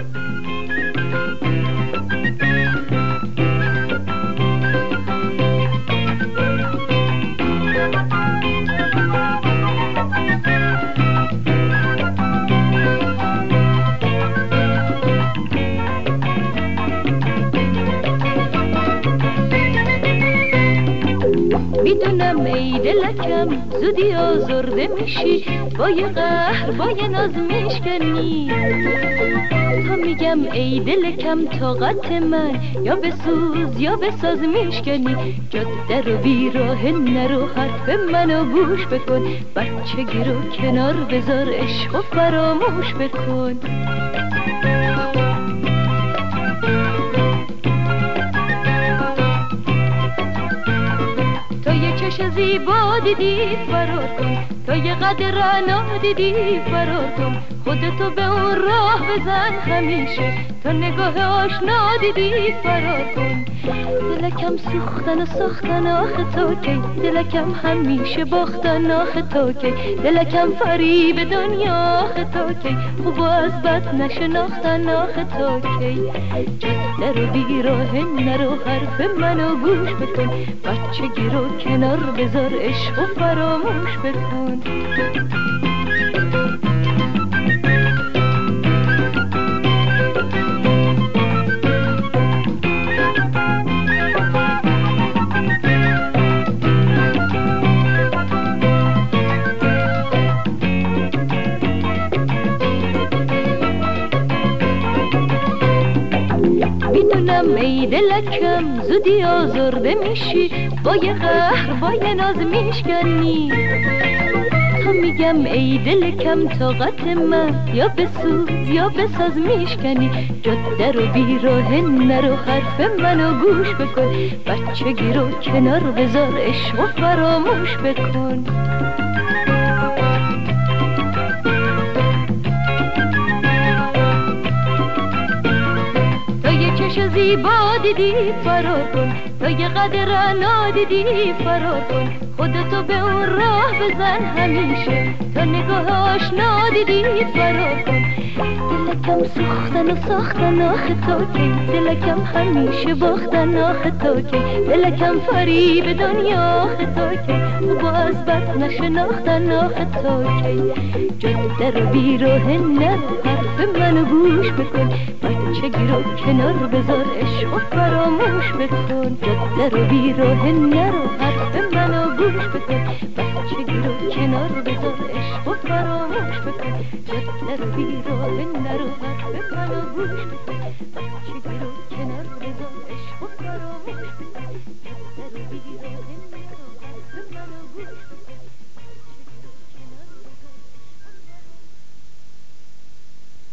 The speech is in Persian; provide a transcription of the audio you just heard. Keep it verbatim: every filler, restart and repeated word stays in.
میدونم ای دلکم زودی آزرده میشی، با یه قهر با یه ناز میشکنی. تا میگم ای دلکم طاقت من، یا بسوز یا بساز میشکنی. جاده رو بیراه نرو، حرف منو گوش بکن. بچگی رو کنار بذار، عشق و فراموش بکن. چه زیبا دیدی فرار کن، تا یه قد رعنا دیدی فرار کن. خودتو به اون راه بزن همیشه، تا نگاه آشنا دیدی فرار کن. دلکم سوختن و ساختن آخه تا کی، دلکم همیشه باختن آخه تا کی. دلکم فریب دنیا آخه تا کی، خوب و از بد نشناختن آخه تا کی. جاده رو بیراه نرو، حرف منو گوش بکن. بچگی رو کنار بذار، عشق و فراموش بکن. میدونم ای دلکم زودی آزرده میشی، با یه قهر با یه ناز میشکنی. تا میگم ای دلکم طاقت من، یا بسوز یا بساز میشکنی. جاده رو بیراه نرو، حرف منو گوش بکن. بچگی رو کنار بذار، عشق و فراموش بکن. چه زیبا دیدی فرار کن، تا یه قد رعنا دیدی فرار کن. خودتو به اون راه بزن همیشه، تا نگاه آشنا دیدی فرار کن. دلکم سوختن و ساختن آخه تا کی، دلکم همیشه باختن آخه تا کی. دلکم فریب دنیا آخه تا کی، خوب از بد نشناختن آخه تا کی. جاده رو بیراه نرو، حرف منو گوش بکن. بچگی رو کنار بذار، عشق و فراموش بکن. جاده رو بیراه نرو، حرف منو گوش بکن. بچگی رو کنار بذار، عشق و فراموش بکن. جاده رو بیراه نرو، حرف منو گوش بکن.